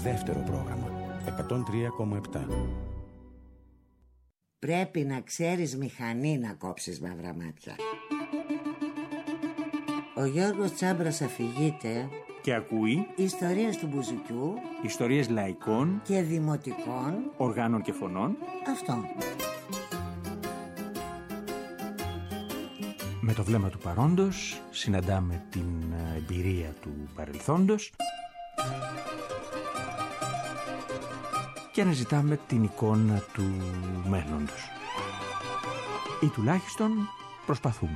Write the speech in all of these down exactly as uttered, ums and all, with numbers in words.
Δεύτερο πρόγραμμα εκατόν τρία κόμμα επτά. Πρέπει να ξέρεις μηχανή να κόψεις μαύρα μάτια. Ο Γιώργος Τσάμπρας αφηγείται και ακούει ιστορίες του Μπουζουκιού, ιστορίες λαϊκών και δημοτικών οργάνων και φωνών. Αυτό. Με το βλέμμα του παρόντος συναντάμε την εμπειρία του παρελθόντος και αναζητάμε την εικόνα του μέλλοντος. Ή τουλάχιστον προσπαθούμε.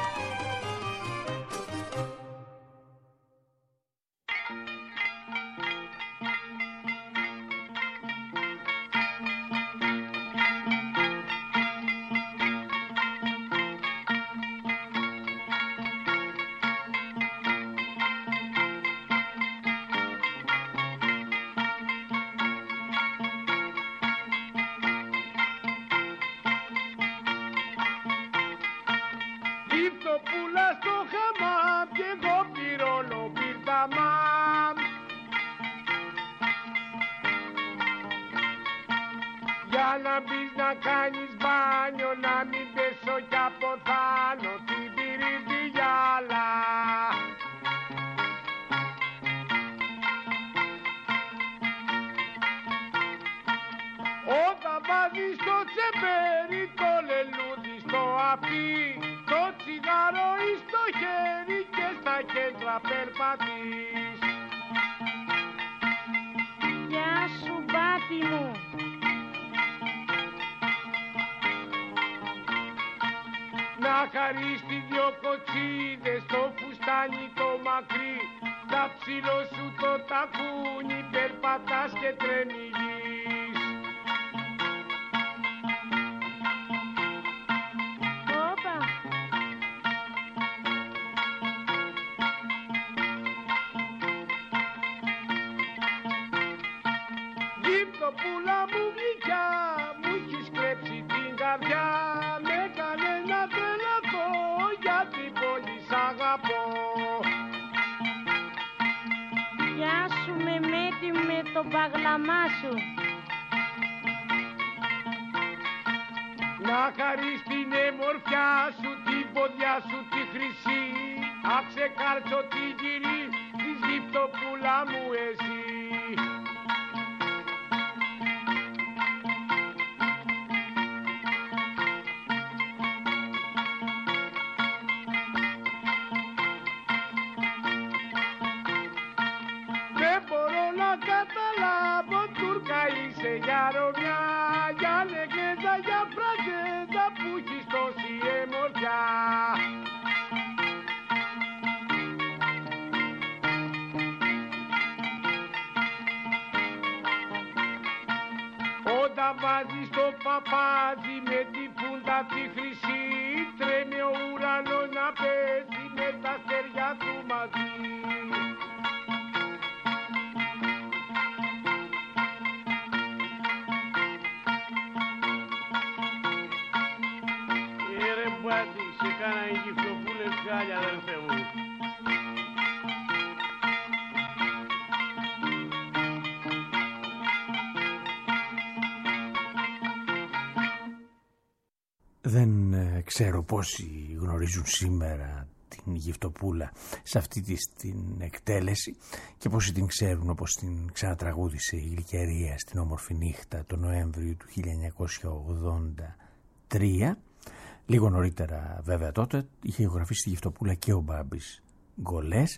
Δεν ε, ξέρω πόσοι γνωρίζουν σήμερα την Γυφτοπούλα σε αυτή της την εκτέλεση και πόσοι την ξέρουν όπως την ξανατραγούδισε η Γλυκερία στην Όμορφη Νύχτα το Νοέμβριο του χίλια εννιακόσια ογδόντα τρία. Λίγο νωρίτερα βέβαια τότε είχε ηχογραφήσει τη Γυφτοπούλα και ο Μπάμπης Γκολές,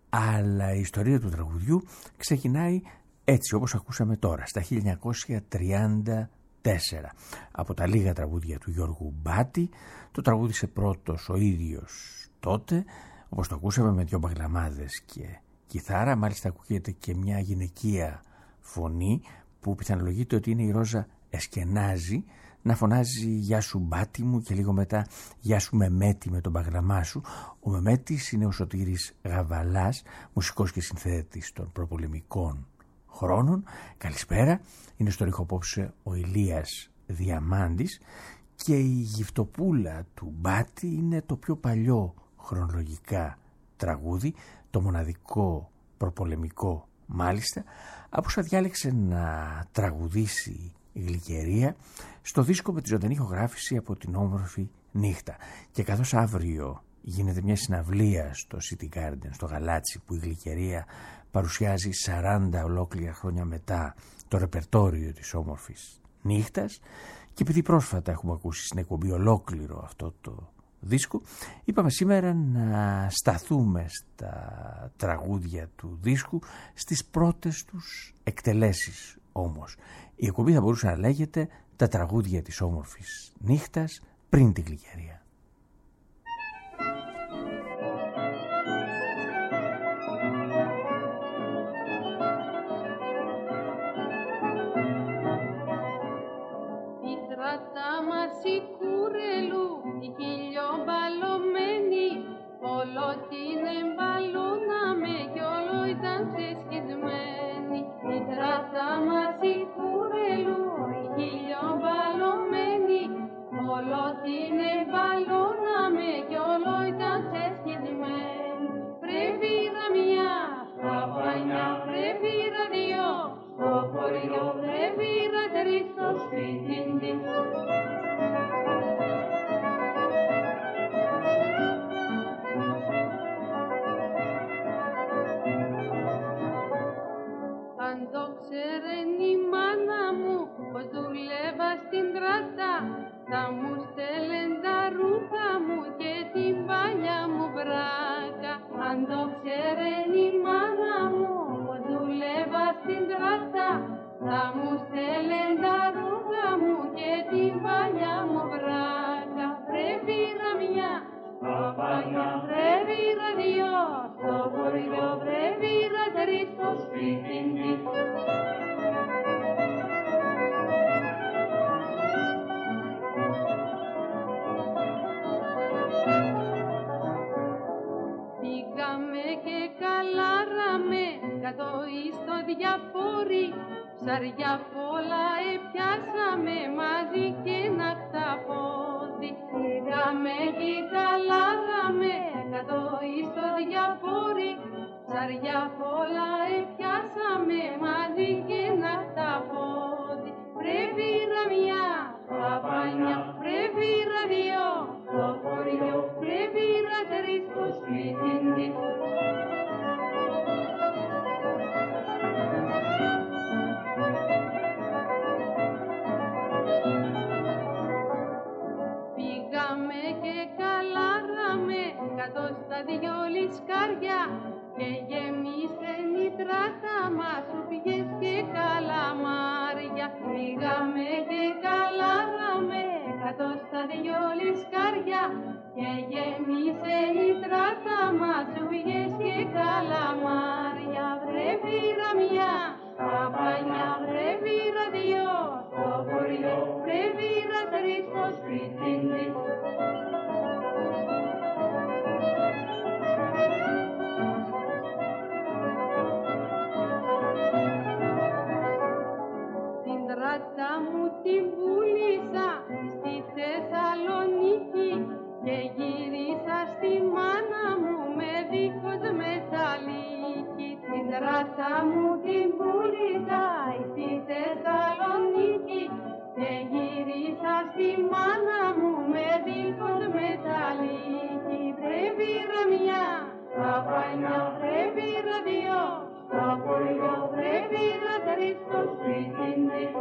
αλλά η ιστορία του τραγουδιού ξεκινάει έτσι όπως ακούσαμε τώρα, στα χίλια εννιακόσια τριάντα τέσσερα. Από τα λίγα τραγούδια του Γιώργου Μπάτη, το τραγούδισε πρώτος ο ίδιος τότε, όπως το ακούσαμε, με δυο μπαγλαμάδες και κιθάρα. Μάλιστα ακούγεται και μια γυναικεία φωνή που πιθανολογείται ότι είναι η Ρόζα Εσκενάζη, να φωνάζει «Γεια σου Μπάτη μου» και λίγο μετά «Γεια σου Μεμέτη» με τον παγλαμά σου. Ο Μεμέτης είναι ο Σωτήρης Γαβαλάς, μουσικός και συνθέτης των προπολεμικών χρόνων. Καλησπέρα. Είναι στο ρήχο απόψε ο Ηλίας Διαμάντης και η Γυφτοπούλα του Μπάτη είναι το πιο παλιό χρονολογικά τραγούδι, το μοναδικό προπολεμικό μάλιστα, από όσα διάλεξε να τραγουδήσει η Γλυκερία στο δίσκο με τη ζωντανή ηχογράφηση από την όμορφη νύχτα. Και καθώς αύριο γίνεται μια συναυλία στο City Garden, στο Γαλάτσι, που η Γλυκερία παρουσιάζει σαράντα ολόκληρα χρόνια μετά το ρεπερτόριο της όμορφης νύχτας, και επειδή πρόσφατα έχουμε ακούσει στην εκπομπή ολόκληρο αυτό το δίσκο, είπαμε σήμερα να σταθούμε στα τραγούδια του δίσκου, στις πρώτες τους εκτελέσεις όμως. Η εκπομπή θα μπορούσε να λέγεται «Τα τραγούδια της όμορφης νύχτας πριν την Γλυκερία». Ψαριά πολλά επιάσαμε μαζί και ένα χταπόδι. Πήγαμε και καλάγαμε κάτω στο διαφόρι. Ψαριά πολλά επιάσαμε μαζί και ένα χταπόδι. Πρέπει ραμιά, παπάνια, πρέπει ραδιό, το χωριό, πρέπει ρατερί στο σπίτι της. Κάτω στα δυο λισκάρια και γεμίσε νητράτα μας σουπιές και καλαμάρια. Πήγαμε και καλάγαμε κάτω στα δυο λισκάρια και γεμίσε νητράτα μας σουπιές και καλαμάρια. Βρέπει ραμιά, παπάνια, βρέπει ραδιό, στο χωριό, βρέπει ρατερί στο σπίτι της. Τράτα μου την πούλησα στη Θεσσαλονίκη και γύρισα στη μάνα μου με δίχως μεταλλίκη. Την τράτα μου την πούλησα στη Θεσσαλονίκη και γύρισα στη μάνα μου με δίχως μεταλλίκη. Πρέπει ραμιά, παπάνια, πρέπει ραδιό, στο χωριό πρέπει ρατερί στο σπίτι της.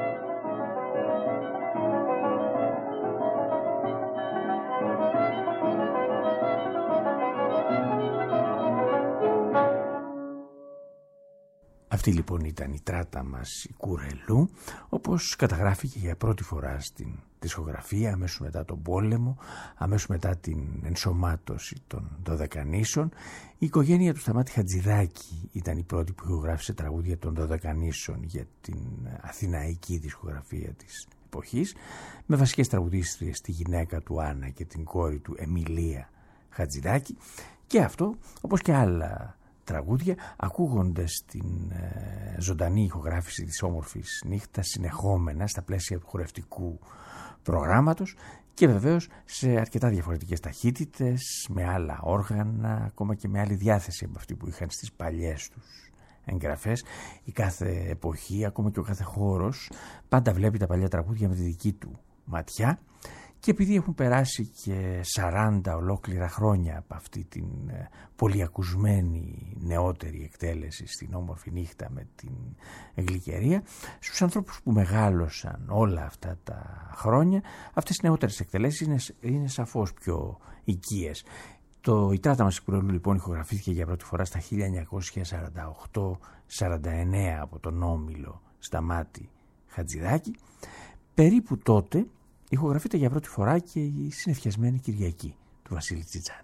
Αυτή λοιπόν ήταν η τράτα μας η Κουρελού, όπως καταγράφηκε για πρώτη φορά στην δισκογραφία αμέσως μετά τον πόλεμο, αμέσως μετά την ενσωμάτωση των Δωδεκανήσων. Η οικογένεια του Σταμάτη Χατζηδάκη ήταν η πρώτη που ηχογράφησε τραγούδια των Δωδεκανήσων για την αθηναϊκή δισκογραφία της εποχής, με βασικές τραγουδίστριες τη γυναίκα του Άννα και την κόρη του Εμιλία Χατζηδάκη, και αυτό όπως και άλλα τραγούδια ακούγονται στην ε, ζωντανή ηχογράφηση της όμορφης νύχτας συνεχόμενα στα πλαίσια του χορευτικού προγράμματος και βεβαίως σε αρκετά διαφορετικές ταχύτητες, με άλλα όργανα, ακόμα και με άλλη διάθεση από αυτή που είχαν στις παλιές τους εγγραφές. Η κάθε εποχή, ακόμα και ο κάθε χώρος, πάντα βλέπει τα παλιά τραγούδια με τη δική του ματιά. Και επειδή έχουν περάσει και σαράντα ολόκληρα χρόνια από αυτή την πολυακουσμένη νεότερη εκτέλεση στην όμορφη νύχτα με την Γλυκερία, στους ανθρώπους που μεγάλωσαν όλα αυτά τα χρόνια, αυτές οι νεότερες εκτελέσεις είναι, είναι σαφώς πιο οικίες. Το «Η Τράτα μας Κουρελού» λοιπόν ηχογραφήθηκε για πρώτη φορά στα χίλια εννιακόσια σαράντα οκτώ σαράντα εννέα από τον Όμιλο Σταμάτη Χατζηδάκη. Περίπου τότε ηχογραφείται για πρώτη φορά και η συνεφιασμένη Κυριακή του Βασίλη Τσιτσάνη.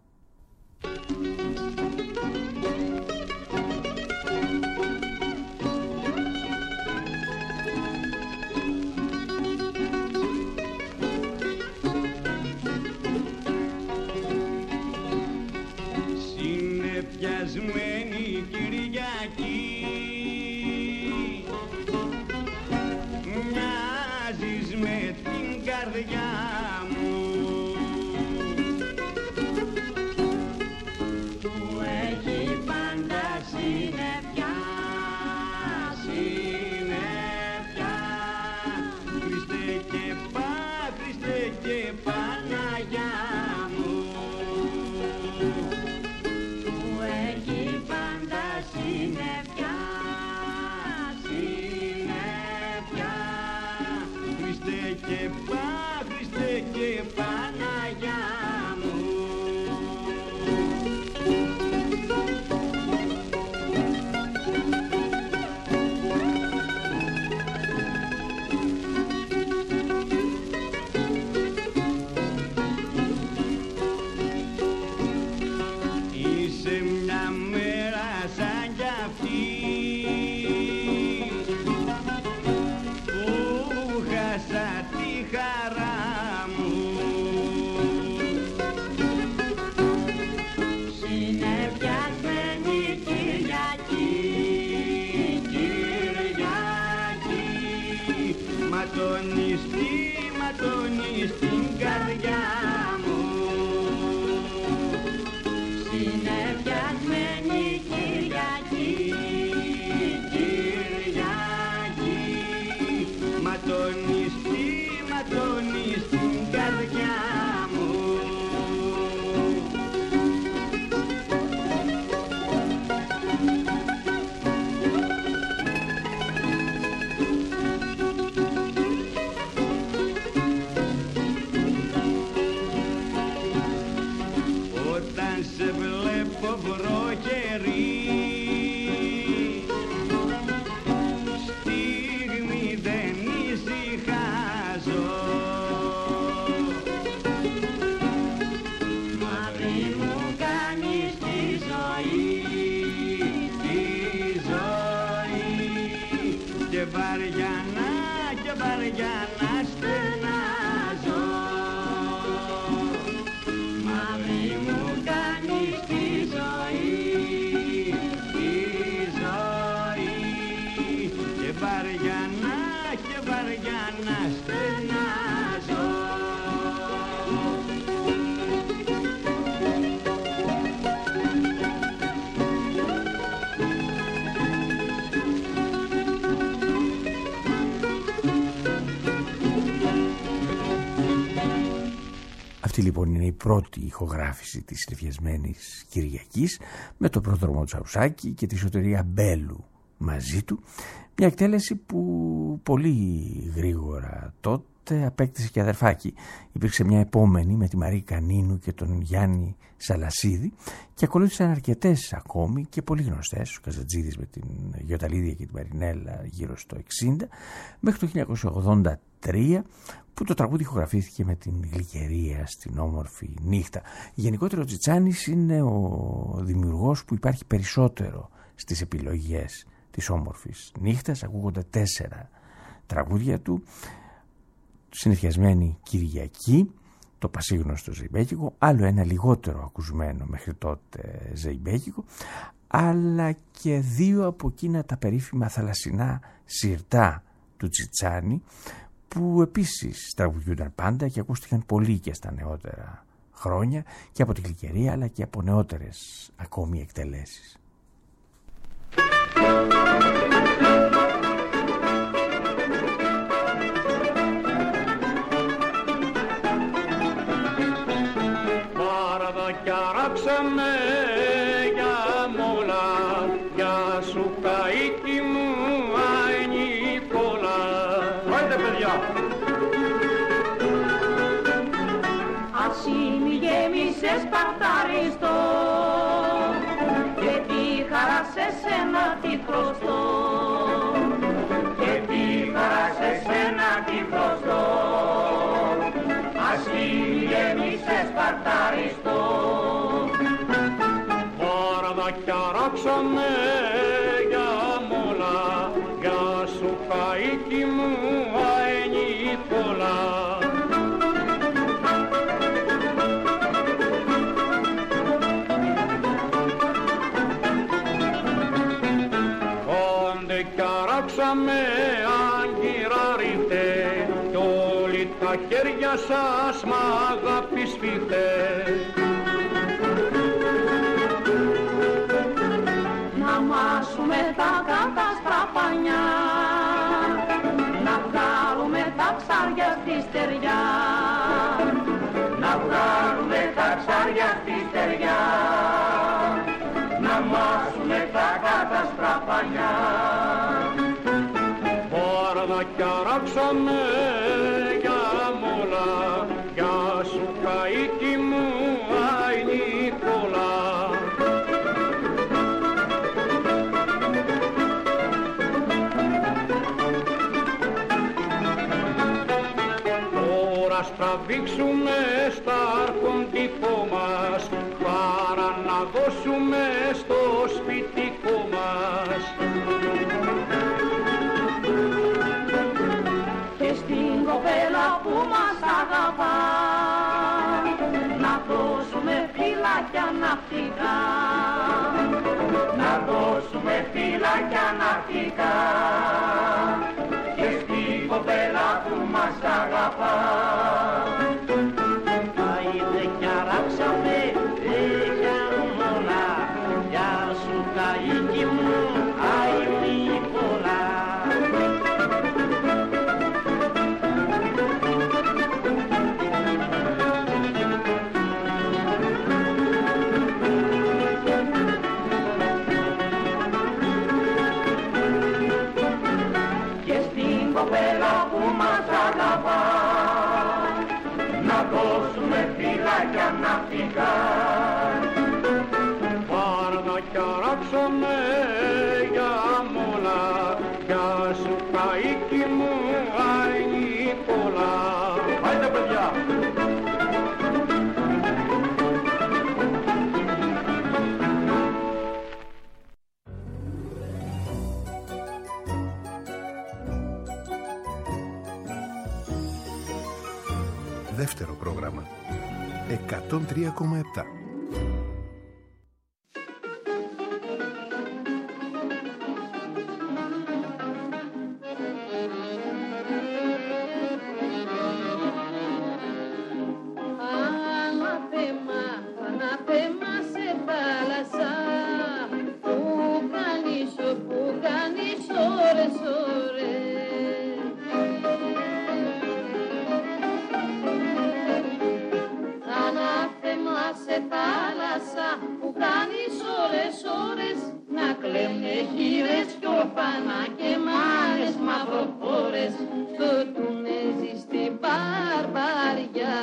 Συνεφιασμένη Κυριακή, μοιάζεις με την καρδιά μου, που έχει πάντα συννεφιά, συννεφιά. Χριστέ και Πα, Χριστέ και Παναγιά μου, που έχει πάντα συννεφιά, συννεφιά. Χριστέ και Πα, Χριστέ και Παναγιά μου. Είσαι μια μέρα σαν κι αυτή που χάσα τη χαρά μου. Συνεφιασμένη Κυριακή, Κυριακή, ματώνεις τη, ματώνεις την καρδιά μου. Συνεφιασμένη Κυριακή, Κυριακή, ματώνεις τι, ματώνεις την καρδιά μου. Όταν σε βλέπω βροχερή, στιγμή δεν ησυχάζω. Μαύρη μου κάνεις τη ζωή, τη ζωή, και βαριανά, και βαριανά στενάζω. Μαύρη μου κάνεις τη ζωή, τη ζωή, και βαριανά, και βαριανά στενάζω. Αυτή λοιπόν είναι η πρώτη ηχογράφηση της συνεφιασμένης Κυριακής με το πρόδρομο Τσαουσάκη και τη Σωτηρία Μπέλου μαζί του. Μια εκτέλεση που πολύ γρήγορα τότε απέκτησε και αδερφάκι. Υπήρξε μια επόμενη με τη Μαρή Κανίνου και τον Γιάννη Σαλασίδη και ακολούθησαν αρκετές ακόμη και πολύ γνωστές, ο Καζατζίδης με την Γιωταλίδια και την Μαρινέλα γύρω στο εξήντα, μέχρι το χίλια εννιακόσια ογδόντα τρία που το τραγούδι ηχογραφήθηκε με την Γλυκερία στην όμορφη νύχτα. Γενικότερα ο Τσιτσάνης είναι ο δημιουργός που υπάρχει περισσότερο στις επιλογές της όμορφης νύχτας. Ακούγονται τέσσερα τραγούδια του: συνεφιασμένη Κυριακή, το πασίγνωστο ζεϊμπέκικο, άλλο ένα λιγότερο ακουσμένο μέχρι τότε ζεϊμπέκικο, αλλά και δύο από εκείνα τα περίφημα θαλασσινά σιρτά του Τσιτσάνη, που επίσης τραγουδιούνταν πάντα και ακούστηκαν πολύ και στα νεότερα χρόνια και από την Γλυκερία αλλά και από νεότερες ακόμη εκτελέσεις. Παραδακιαράξαμε για μόλα, για σου καίκι μου Νικόλα. Άντε παιδιά! Ασύνη γέμισε σπαρταριστό και τη χαρά σε σένα τη χρωστώ, και τη χαρά σε σένα τη χρωστώ. Ασύνη γέμισε σπαρταριστό. Παραδακιαράξαμε για μόλα, για σου καίκι μου Νικόλα. Καράξαμε αγκυράρετε κι όλοι τα χέρια σας μ' αγάπη σφίχτε. Να μάσουμε τα κάτασπρα πανιά, να βγάλουμε τα ψάρια στη στεριά, να βγάλουμε τα ψάρια στη στεριά, να μάσουμε τα κάτασπρα πανιά. Παραδακιαράξαμε για μόλα, για σου καίκι μου Νικόλα. Τώρα στραβήξουμε στα αρχοντικό μας, παρά να δώσουμε στο σπιτικό μας. Και στην κοπέλα που μας αγαπά να δώσουμε φυλάκια ναυτικά, να δώσουμε φυλάκια ναυτικά. Και στην κοπέλα που μας αγαπά. Άιντε κι αράξαμε για μόνα, για σου καίκι μου άι Νικόλα. Κοπέλα που μας αγαπά να δώσουμε φυλάκια ναυτικά. Παραδακιαράξαμε για μόλα, για σου καίκι μου Νικόλα. Άντε παιδιά! Δεύτερο πρόγραμμα εκατόν τρία κόμμα επτά. Ανάθεμα, ανάθεμα σε θάλασσα, που κάνεις, που κάνεις ώρες, ώρες. Ανάθεμα σε θάλασσα, που κάνεις ώρες, ώρες, να κλαίνε χείρες κι ορφανά και μάνες μαυροφόρες, στο τουνέζι στην Μπαρμπαριά.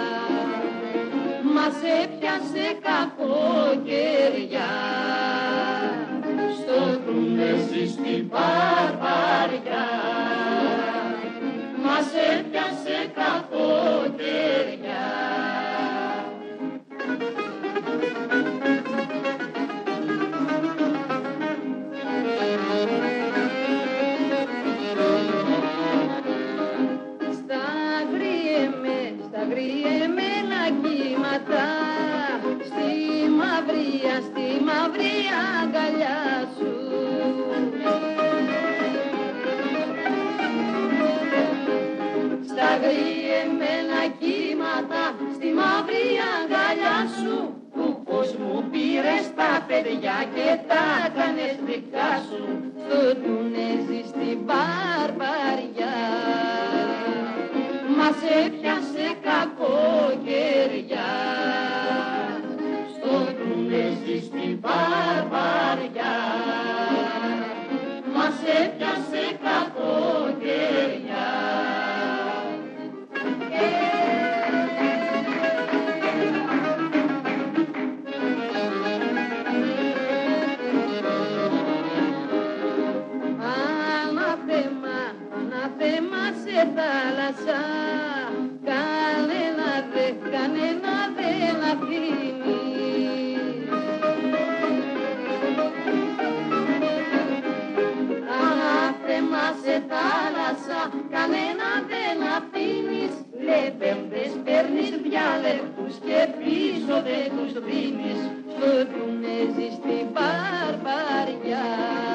Μας έπιασε κακοκαιριά, στο τουνέζι στην Μπαρμπαριά. Μας έπιασε κακοκαιριά. Στα γριεμένα κύματα, στη παιδιά και τα κάνες δικά σου στο Τουνέζι στην Μπαρμπαριά. Μας έπιασε κακοκαιριά στο Τουνέζι στην Μπαρμπαριά. Μας έπιασε κακοκαιριά. Ανάθεμα, ανάθεμα σε θάλασσα, κανένα δε, κανένα δεν αφήνεις. Ανάθεμα σε θάλασσα, κανένα δεν αφήνεις. Λεπέμπτες παίρνεις διάλεκτους και πίσω δεν τους δίνεις στο Τουνέζι στην Μπαρμπαριά.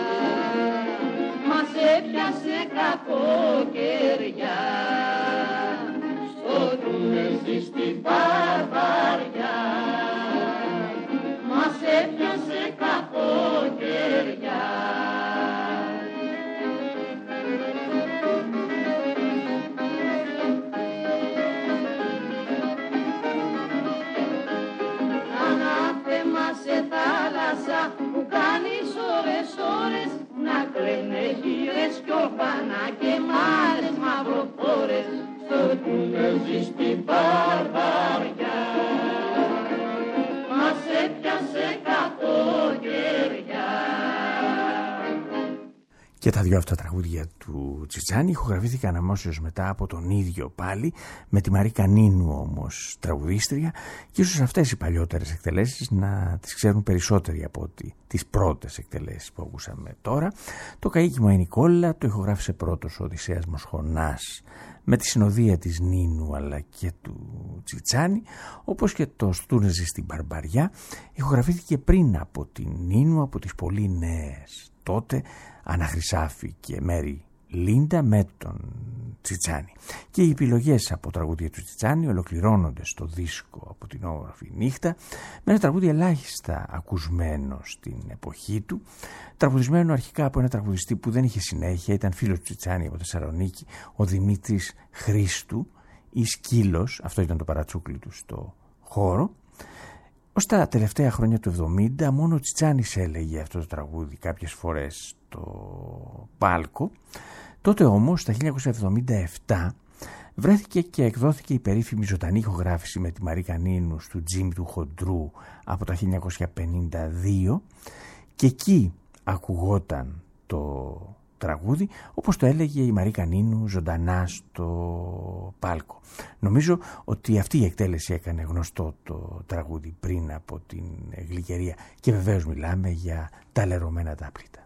Μας έπιασε κακοκαιριά στο Τουνέζι στην Μπαρμπαριά. Μας έπιασε κακοκαιριά. Ανάθεμα σε θάλασσα που κάνεις ώρες ώρες να κλαίνε γύρες κι ορφανά και μάρες μαυροφόρες στο Τουνέζι στην Μπαρμπαριά. Μας έπιασε κακοκαιριά. Και τα δυο αυτά τραγούδια του Τσιτσάνη ηχογραφήθηκαν αμέσως μετά από τον ίδιο πάλι, με τη Μαρίκα Νίνου όμως τραγουδίστρια, και ίσως αυτές οι παλιότερες εκτελέσεις να τις ξέρουν περισσότεροι από ότι τις πρώτες εκτελέσεις που ακούσαμε τώρα. Το Καΐκι μου η Νικόλα το ηχογράφησε πρώτος ο Οδυσσέας Μοσχονάς με τη συνοδεία της Νίνου αλλά και του Τσιτσάνη, όπως και το Τούνεζι στην Μπαρμπαριά ηχογραφήθηκε πριν από την Νίνου από τις πολύ νέες τότε Άννα Χρυσάφη και Μέρι Λίντα με τον Τσιτσάνη. Και οι επιλογές από τραγούδια του Τσιτσάνη ολοκληρώνονται στο δίσκο από την όμορφη νύχτα με ένα τραγούδι ελάχιστα ακουσμένο στην εποχή του, τραγουδισμένο αρχικά από ένα τραγουδιστή που δεν είχε συνέχεια, ήταν φίλος του Τσιτσάνη από Θεσσαλονίκη, ο Δημήτρης Χρήστου ή Σκύλος, αυτό ήταν το παρατσούκλι του στο χώρο. Ως τα τελευταία χρόνια του εβδομήντα μόνο ο Τσιτσάνης έλεγε αυτό το τραγούδι κάποιες φορές στο πάλκο. Τότε όμως, τα χίλια εννιακόσια εβδομήντα επτά, βρέθηκε και εκδόθηκε η περίφημη ζωντανή ηχογράφηση με τη Μαρίκα Νίνου του Τζίμι του Χοντρού από τα χίλια εννιακόσια πενήντα δύο και εκεί ακουγόταν το τραγούδι όπως το έλεγε η Μαρίκα Νίνου ζωντανά στο πάλκο. Νομίζω ότι αυτή η εκτέλεση έκανε γνωστό το τραγούδι πριν από την Γλυκερία και βεβαίως μιλάμε για τα λερωμένα τα πλήτα.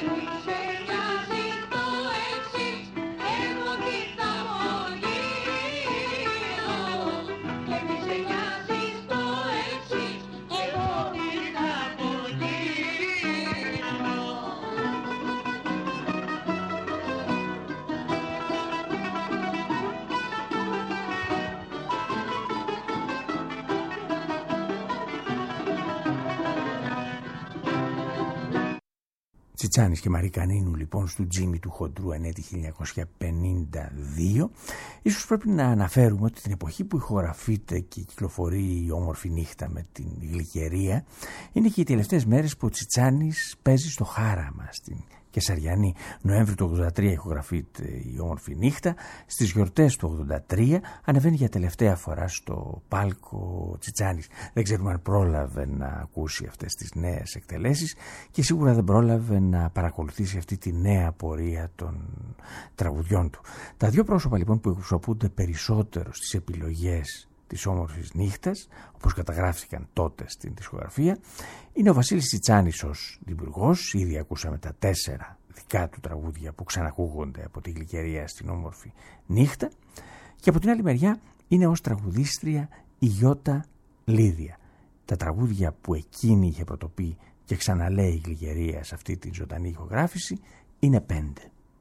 Τσιτσάνης και Μαρή Κανίνου λοιπόν στο Τζίμι του Χοντρού ανέτη χίλια εννιακόσια πενήντα δύο. Ίσως πρέπει να αναφέρουμε ότι την εποχή που ηχογραφείται και κυκλοφορεί η Όμορφη Νύχτα με την Γλυκερία είναι και οι τελευταίες μέρες που ο Τσιτσάνης παίζει στο Χάραμα στην Κεσαριανή. Νοέμβρη του ογδόντα τρία ηχογραφείται η Όμορφη Νύχτα. Στις γιορτές του ογδόντα τρία ανεβαίνει για τελευταία φορά στο πάλκο Τσιτσάνης. Δεν ξέρουμε αν πρόλαβε να ακούσει αυτές τις νέες εκτελέσεις και σίγουρα δεν πρόλαβε να παρακολουθήσει αυτή τη νέα πορεία των τραγουδιών του. Τα δύο πρόσωπα λοιπόν που εκπροσωπούνται περισσότερο στις επιλογές της Όμορφης Νύχτας, όπως καταγράφηκαν τότε στην δισκογραφία, είναι ο Βασίλης Τσιτσάνης ως δημιουργός. Ήδη ακούσαμε τα τέσσερα δικά του τραγούδια που ξανακούγονται από τη Γλυκερία στην Όμορφη Νύχτα, και από την άλλη μεριά είναι ως τραγουδίστρια η Γιώτα Λίδια. Τα τραγούδια που εκείνη είχε πρωτοπεί και ξαναλέει η Γλυκερία σε αυτή την ζωντανή ηχογράφηση είναι πέντε.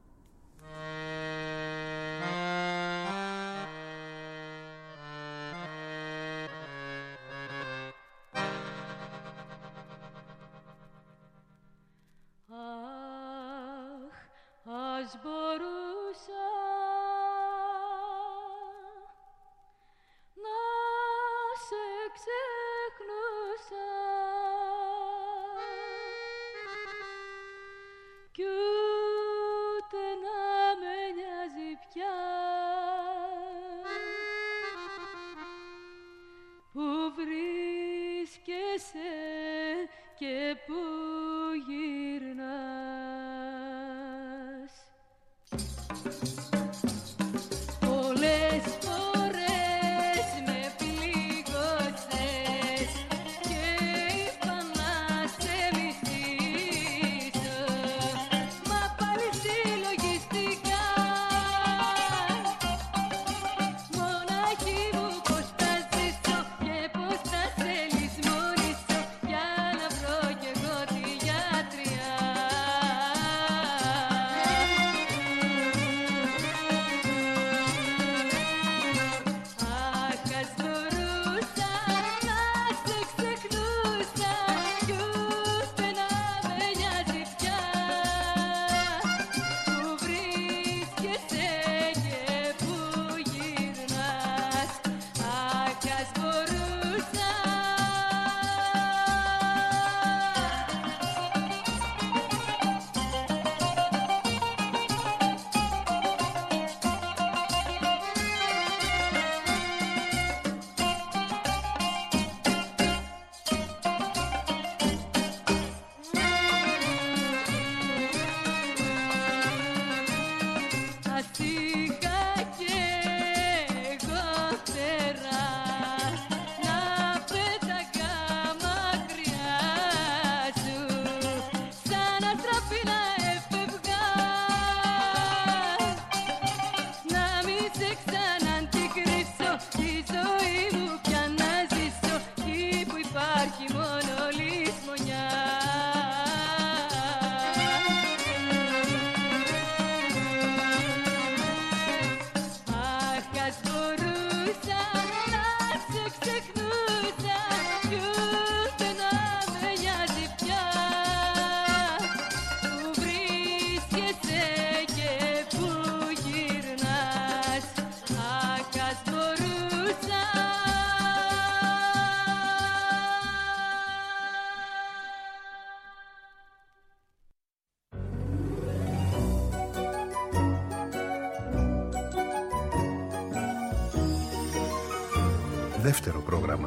Δεύτερο πρόγραμμα.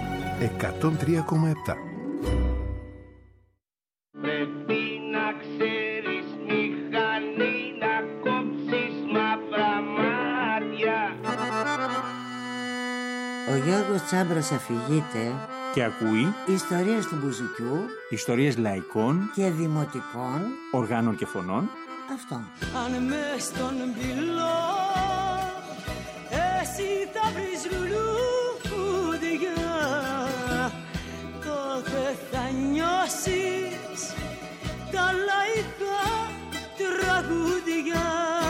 εκατόν τρία κόμμα επτά. Πρέπει να ξέρεις μηχανή να κόψεις μαύρα μάτια. Ο Γιώργος Τσάμπρος αφηγείται και και ακούει ιστορίες του μπουζουκιού, ιστορίες λαϊκών και δημοτικών οργάνων και φωνών. Αυτό. Αν μες στον πυλό εσύ θα βρεις λουλούδια, τότε θα νιώσεις τα λαϊκά τραγούδια.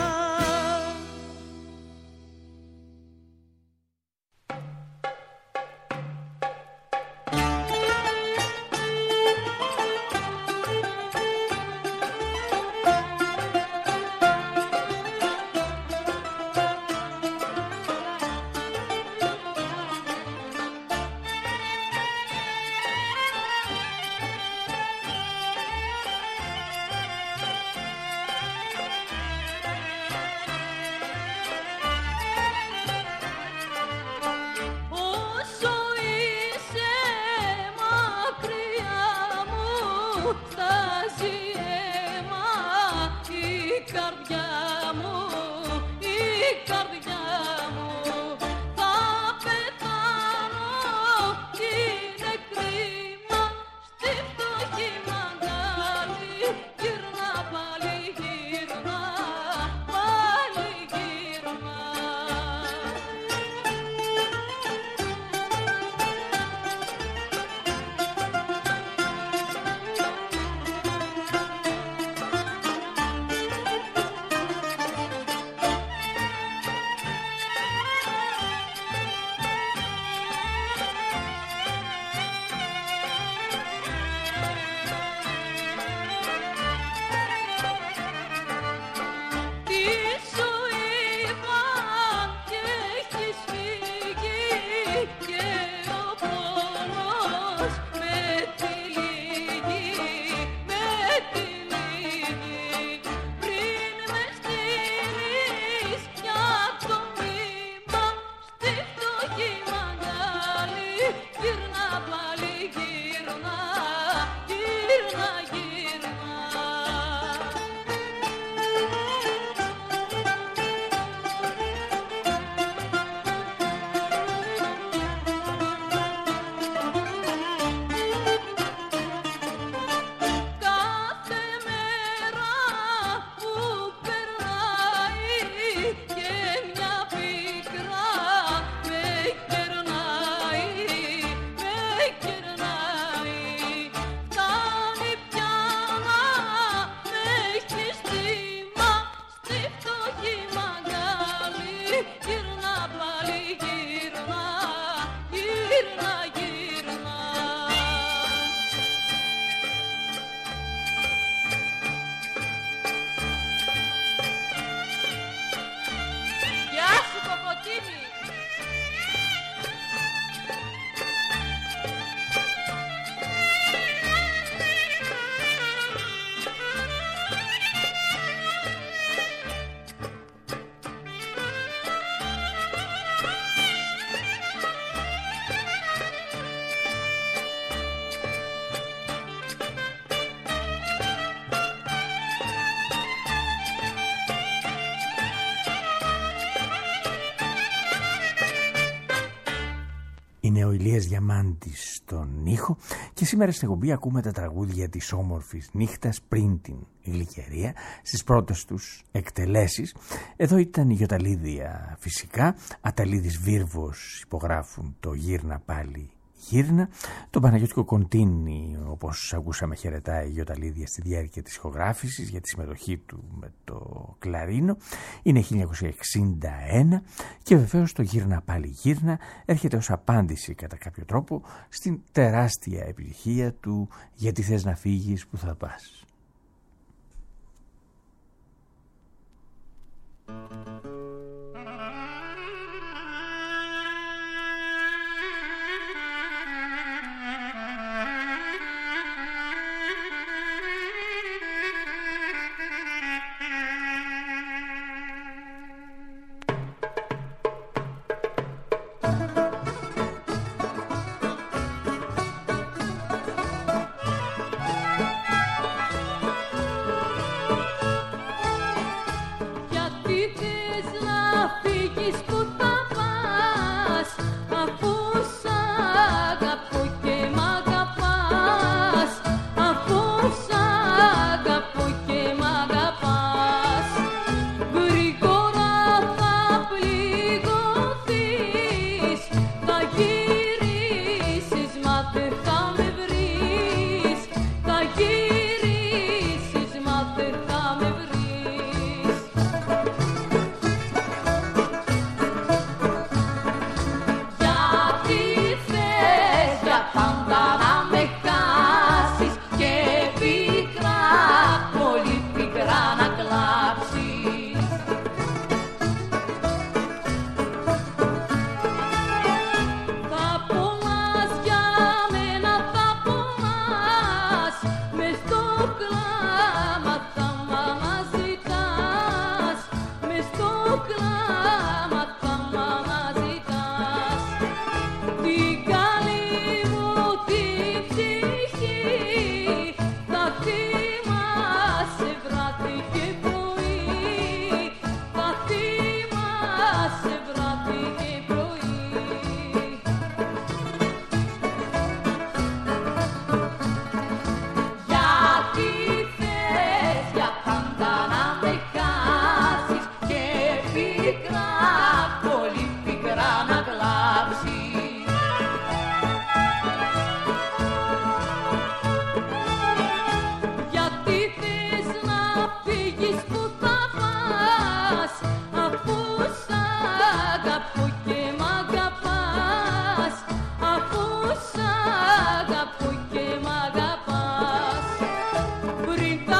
Είναι ο Ηλίας Διαμάντης στον ήχο και σήμερα στην εκπομπή ακούμε τα τραγούδια της όμορφης νύχτας πριν την γλυκερία στις πρώτες τους εκτελέσεις. Εδώ ήταν η Γιοταλίδια φυσικά, Αταλίδης Βίρβος υπογράφουν το «Γύρνα πάλι γύρνα», τον Παναγιώτικο Κοντίνη, όπως ακούσαμε, χαιρετάει η Γιοταλίδια στη διάρκεια της ηχογράφησης για τη συμμετοχή του με το κλαρίνο. Είναι χίλια εννιακόσια εξήντα ένα και βεβαίως το «Γύρνα πάλι γύρνα» έρχεται ως απάντηση κατά κάποιο τρόπο στην τεράστια επιτυχία του «Γιατί θες να φύγεις, που θα πας».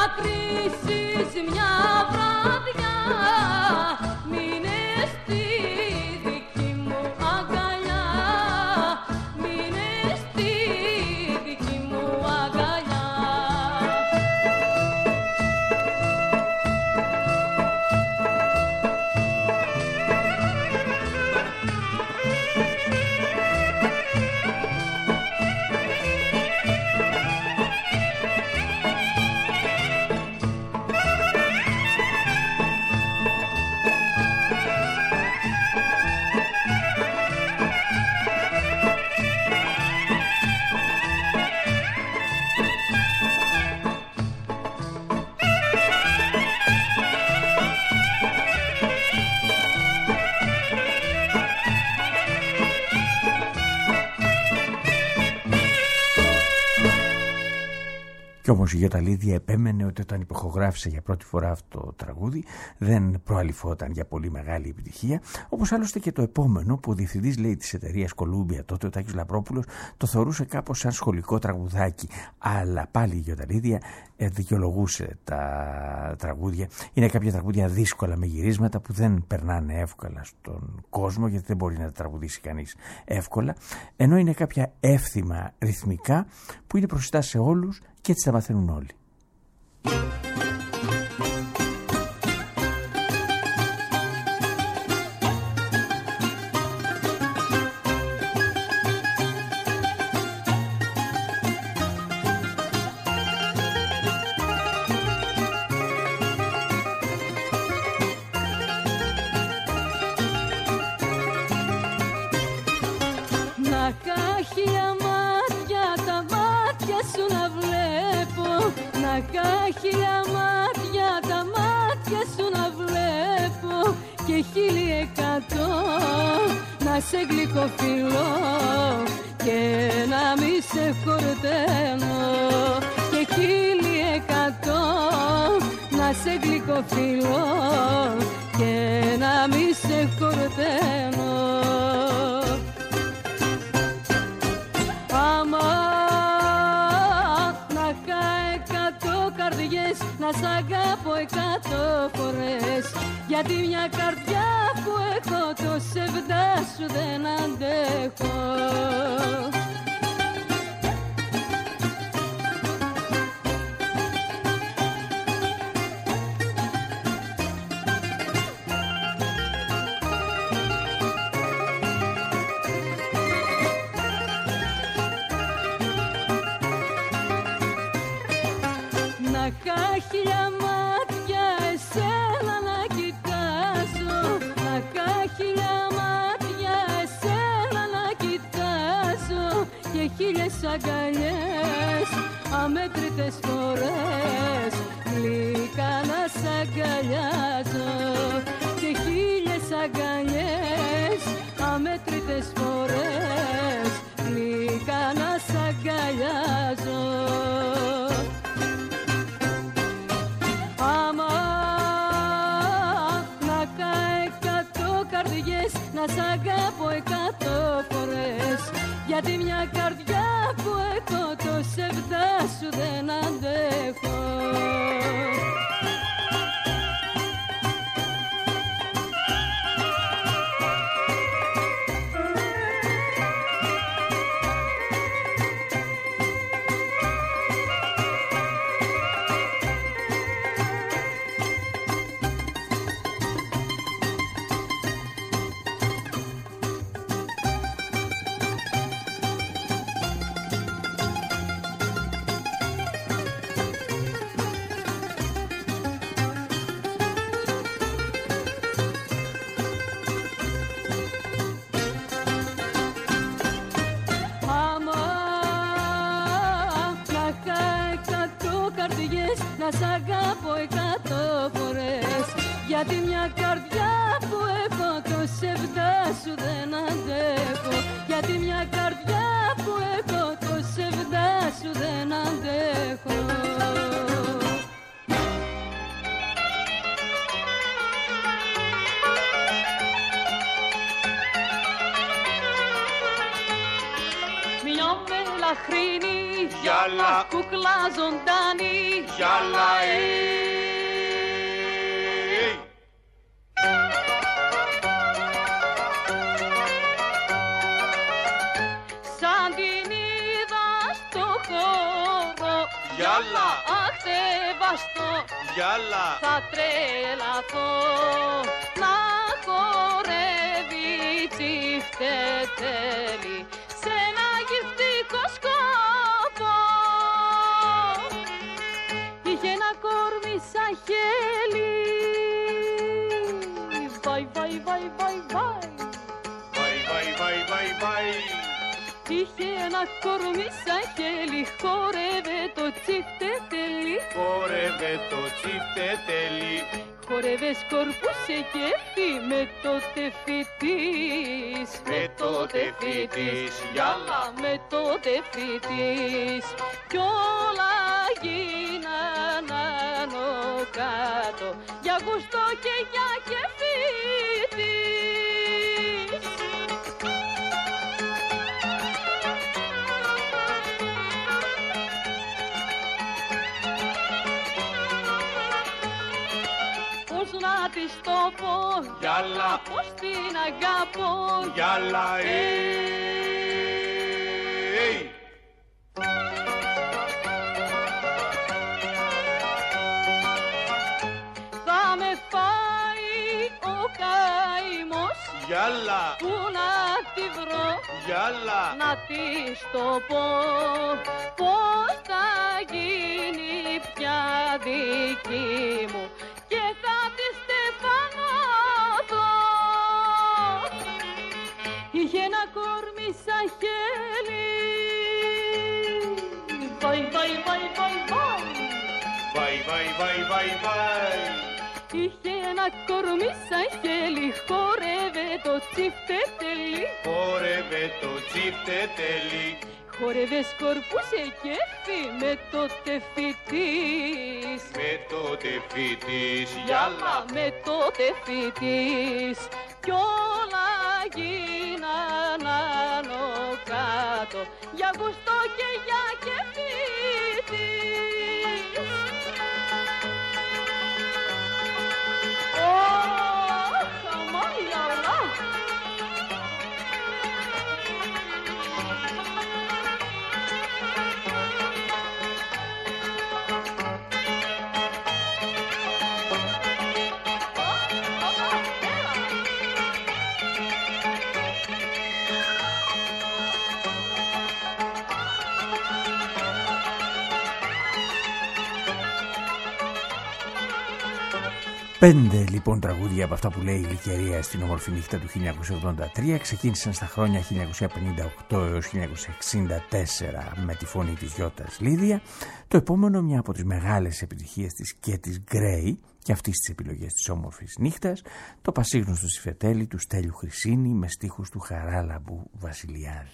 δακρύσεις μια βραδιά, μείνε στη δική μου αγκαλιά, μείνε στη δική μου αγκαλιά. Κι όμως η Γιοταλίδη επέμενε ότι όταν υποχογράφησε για πρώτη φορά αυτό το τραγούδι δεν προαλειφόταν για πολύ μεγάλη επιτυχία, όπως άλλωστε και το επόμενο που ο διευθυντής, λέει, της εταιρείας Κολούμπια τότε, ο Τάκης Λαπρόπουλος, το θεωρούσε κάπως σαν σχολικό τραγουδάκι. Αλλά πάλι η Γιοταλίδη δικαιολογούσε τα τραγούδια. Είναι κάποια τραγούδια δύσκολα με γυρίσματα που δεν περνάνε εύκολα στον κόσμο, γιατί δεν μπορεί να τα τραγουδήσει κανείς εύκολα, ενώ είναι κάποια εύθυμα ρυθμικά που είναι προσιτά σε όλους και έτσι τα μαθαίνουν όλοι. Να κάχια μάτια, τα μάτια σου να βλέπω, να κάχια μάτια, τα μάτια σου να βλέπω, και χίλιοι εκατό να σε γλυκοφιλώ και να μη σε χορταίνω, και χίλιοι εκατό να σε γλυκοφιλώ και να μη σε χορταίνω. Να σ' αγάπω εκατό φορές, γιατί μια καρδιά που έχω το σεβδά σου δεν αντέχω. Χίλια μάτια εσένα να κοιτάζω, να χίλια μάτια εσένα να κοιτάζω, και χίλιες αγκαλιές αμέτρητες φορές γλυκά να σ' αγκαλιάζω, και χίλιες αγκαλιές αμέτρητες φορές γλυκά να σ' αγκαλιάζω. Να σ' αγάπω εκατό φορές, γιατί μια καρδιά που έχω το σεβδά σου δεν αντέχω. Να σ' αγάπω εκατό φορές, γιατί μια καρδιά που έχω το σεβδά σου δεν αντέχω, γιατί μια καρδιά που έχω το σεβδά σου δεν αντέχω. Μια μελαχρινή γυαλά Γιάλα, κούκλα ζωντανή. Γιάλα, ε. Σαν την είδα στο χώρο, Γιάλα, αχ σεβαστό, Γιάλα, θα τρελαθώ να χορεύει τσιφτετέλη σε ένα γυφτικό σκόπο. Είχε ένα κόρμι σαν χέλι, βαϊ βαϊ βαϊ βαϊ βαϊ, βαϊ βαϊ βαϊ βαϊ βαϊ. είχε ένα κορμί σαν χέλι, χόρευε το τσιφτετέλη, Χόρευε το τσιφτετέλη, χόρευε σκορπούσε κέφι με το τεφί της, με το τεφί της, Γιάλα, με το τεφί της, κι όλα γίναν άνω κάτω για γουστό και για κέφι της. Πώς να της το πω, Γιάλα, πώς την αγαπώ, Γιάλα, ε. θα με φάει ο καημός, Γιάλα, πού να τη βρω, Γιάλα, να της το πω, πώς θα γίνει πια δική μου και θα τη στεφανωθώ. Είχε ένα κόρμι σαν χέλι, βαϊ βαϊ βαϊ βαϊ βαϊ, βαϊ βαϊ βαϊ βαϊ βαϊ. είχε ένα κορμί σαν χέλι, χόρευε το τσιφτετέλη, Χόρευε το τσιφτετέλη, χόρευε σκορπούσε κέφι με το τεφί της, με το τεφί της, Γιάλα, Γιάλα, με το τεφί της, κι όλα γίναν άνω κάτω για γουστό και για κέφι της. Ωχ, αμάν, Γιάλα. Πέντε λοιπόν τραγούδια από αυτά που λέει η Γλυκερία στην όμορφη νύχτα του χίλια εννιακόσια ογδόντα τρία ξεκίνησαν στα χρόνια χίλια εννιακόσια πενήντα οκτώ έως χίλια εννιακόσια εξήντα τέσσερα με τη φωνή της Γιώτας Λίδια. Το επόμενο μια από τις μεγάλες επιτυχίες της και της Γκρέι και αυτής της επιλογής της όμορφης νύχτας, το πασίγνωστο Τσιφτετέλη του Στέλιου Χρυσίνη με στίχους του Χαράλαμπου Βασιλιάδη.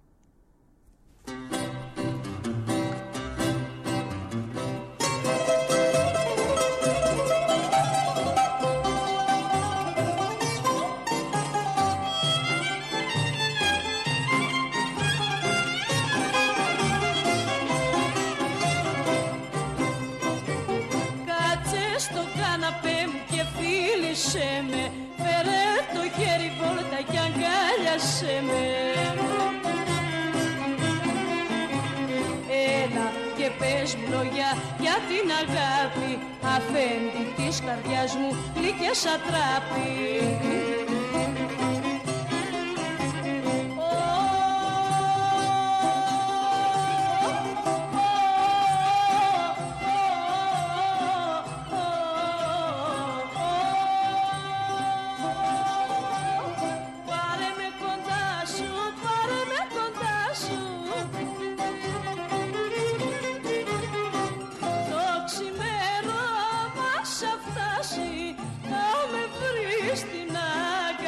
Φέρε το χέρι βόλτα κι αγκάλιασέ με. Έλα και πες μου λόγια για την αγάπη, αφέντη της καρδιάς μου γλυκιά σατράπη. στην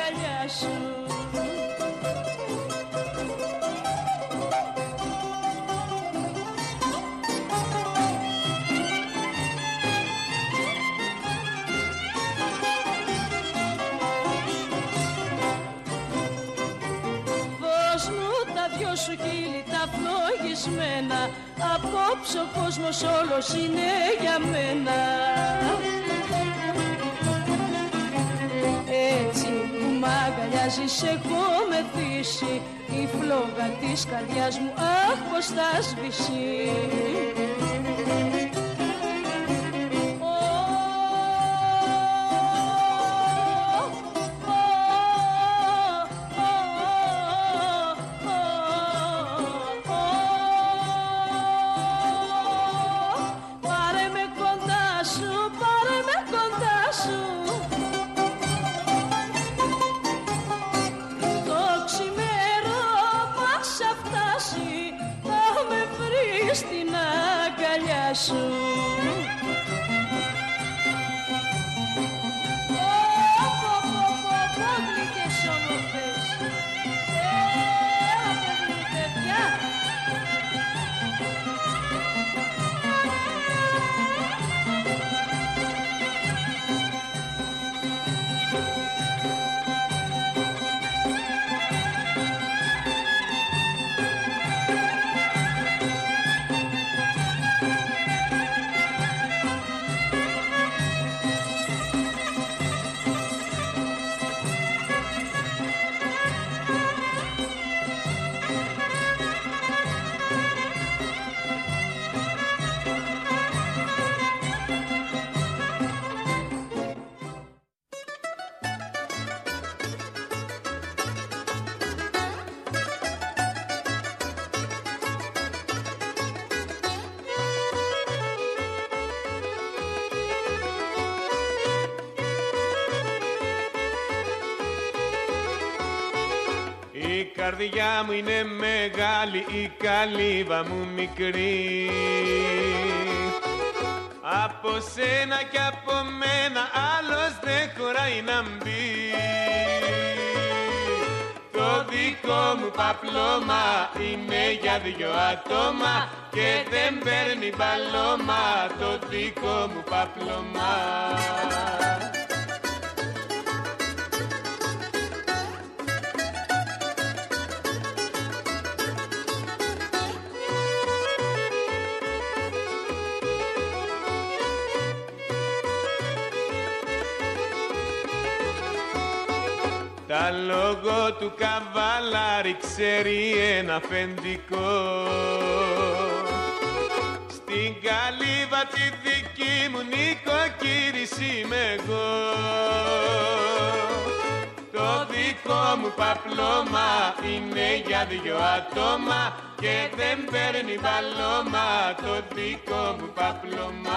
σπασμένα. Απόψε ο κόσμος όλος είναι για μένα. Έτσι που μ' αγκαλιάζεις έχω μεθύσει, η φλόγα της καρδιάς μου αχ πως θα σβήσει. Η καρδιά μου είναι μεγάλη, η καλύβα μου μικρή. Από σένα και από μένα άλλος δεν χωράει να μπει. Το δικό μου παπλώμα είναι για δυο άτομα και δεν παίρνει μπαλώμα το δικό μου παπλώμα. Τα λόγω του καβάλαρη ξέρει ένα αφεντικό. Στην καλύβα τη δική μου νοικοκύρης είμαι εγώ. Το δικό μου παπλώμα είναι για δυο άτομα και δεν παίρνει μπαλώμα το δικό μου παπλώμα.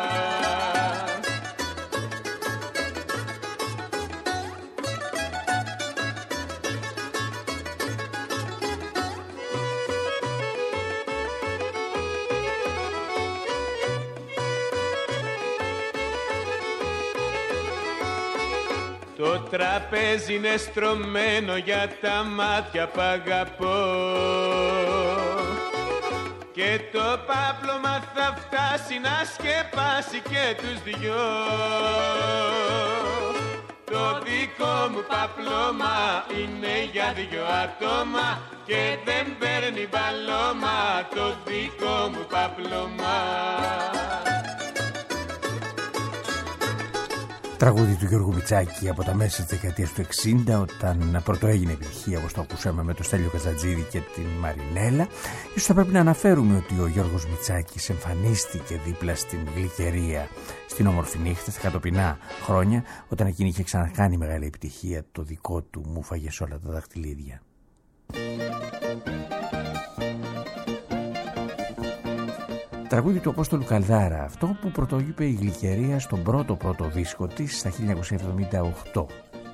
Το τραπέζι είναι στρωμένο για τα μάτια που αγαπώ και το πάπλωμα θα φτάσει να σκεπάσει και τους δυο. Το δικό μου παπλώμα είναι για δυο άτομα και δεν παίρνει μπαλώμα το δικό μου παπλώμα. Τραγούδι του Γιώργου Μητσάκη από τα μέσα της δεκαετίας του εξήντα, όταν πρώτο έγινε επιτυχία, όπως το ακούσαμε με το Στέλιο Καζατζίδη και την Μαρινέλα. Ίσως θα πρέπει να αναφέρουμε ότι ο Γιώργος Μητσάκης εμφανίστηκε δίπλα στην Γλυκερία στην Όμορφη Νύχτα στα κατοπινά χρόνια, όταν εκείνη είχε ξανακάνει μεγάλη επιτυχία το δικό του «Μου φάγες όλα τα δαχτυλίδια». Τραγούδι του Απόστολου Καλδάρα, αυτό που πρωτοείπε η Γλυκερία στον πρώτο πρώτο δίσκο της στα χίλια εννιακόσια εβδομήντα οκτώ.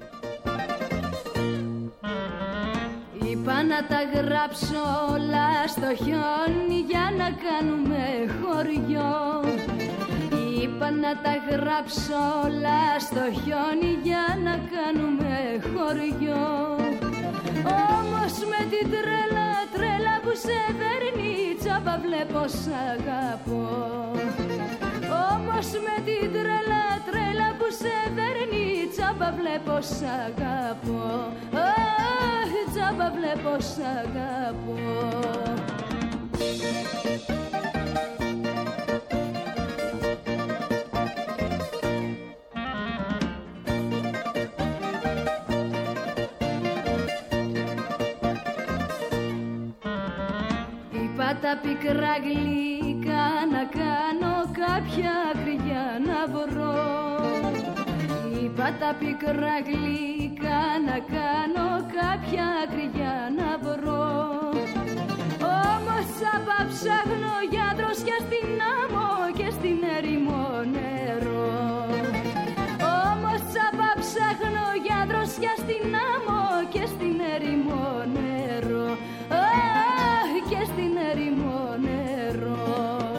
Είπα να τα γράψω όλα στο χιόνι για να κάνουμε χωριό. Είπα να τα γράψω όλα στο χιόνι για να κάνουμε χωριό. Όμως με την τρέλα, τρέλα που σε δέρνει, τσάμπα βλέπω σ' αγαπώ. Όμως με την τρέλα, τρέλα που σε δέρνει, τσάμπα βλέπω σ' αγαπώ. Αχ, τσάμπα βλέπω σ' αγαπώ. Τα πικρά γλυκά να κάνω κάποια κρυιά να βρω. Είπα τα πικρά γλυκά να κάνω κάποια κρυιά να βρω. Όμως απ' ψάχνω για δροσιά στην άμμο και στην ερημό νερό. Όμως απ' ψάχνω για δροσιά στην άμμο και στην ερημό νερό. Και στην ερημό νερό.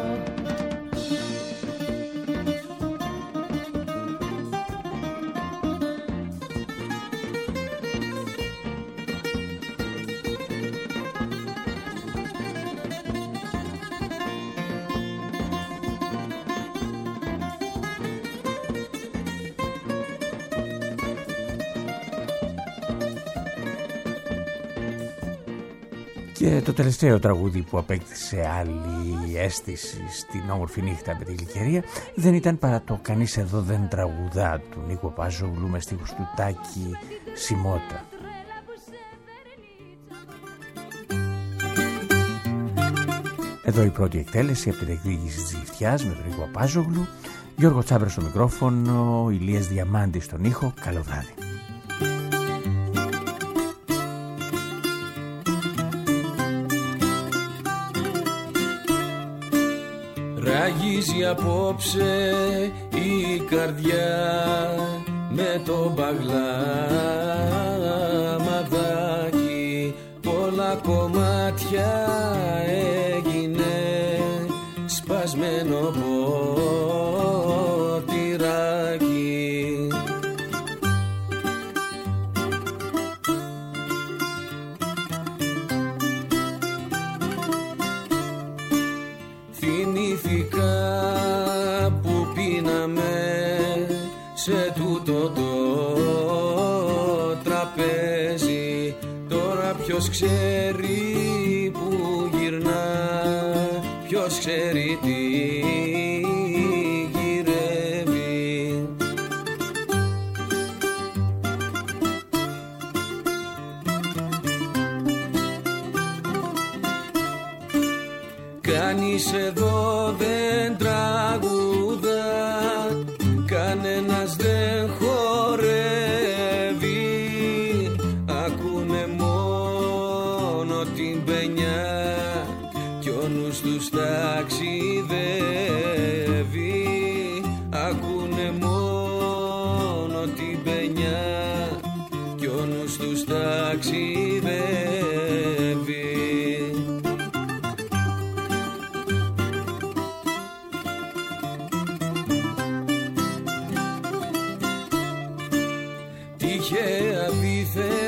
Και το τελευταίο τραγούδι που απέκτησε άλλη αίσθηση στην όμορφη νύχτα με τη Γλυκερία δεν ήταν παρά το «Κανείς εδώ δεν τραγουδά» του Νίκο Πάζογλου με στίχους του Τάκη Σιμώτα. Εδώ η πρώτη εκτέλεση από την εκδίκηση της Γυφτιάς με τον Νίκο Πάζογλου, Γιώργο Τσάμπρα στο μικρόφωνο, Ηλίας Διαμάντης στον ήχο. Καλό βράδυ. Ραγίζει απόψε η καρδιά με το μπαγλαμαδάκι. Πολλά κομμάτια έγινε σπασμένο ποτηράκι. Θυμήθηκα που πίναμε σε τούτο το τραπέζι. Τώρα ποιος ξέρει που γυρνά, ποιος ξέρει τι γυρεύει. Κανείς εδώ δεν τραγουδά, κανένας δεν χορεύει. Ακούνε μόνο την παινιά κι ο νους τους ταξιδεύει. Ακούνε μόνο την παινιά κι ο νους τους ταξιδεύει. Τυχαία δίθεν